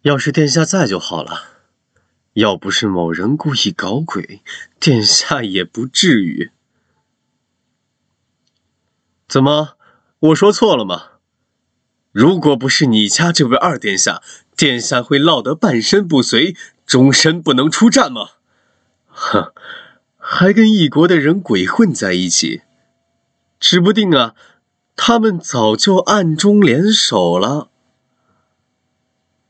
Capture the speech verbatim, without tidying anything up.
要是殿下在就好了，要不是某人故意搞鬼，殿下也不至于。怎么，我说错了吗？如果不是你家这位二殿下，殿下会落得半身不遂，终身不能出战吗？哼，还跟异国的人鬼混在一起，指不定啊，他们早就暗中联手了。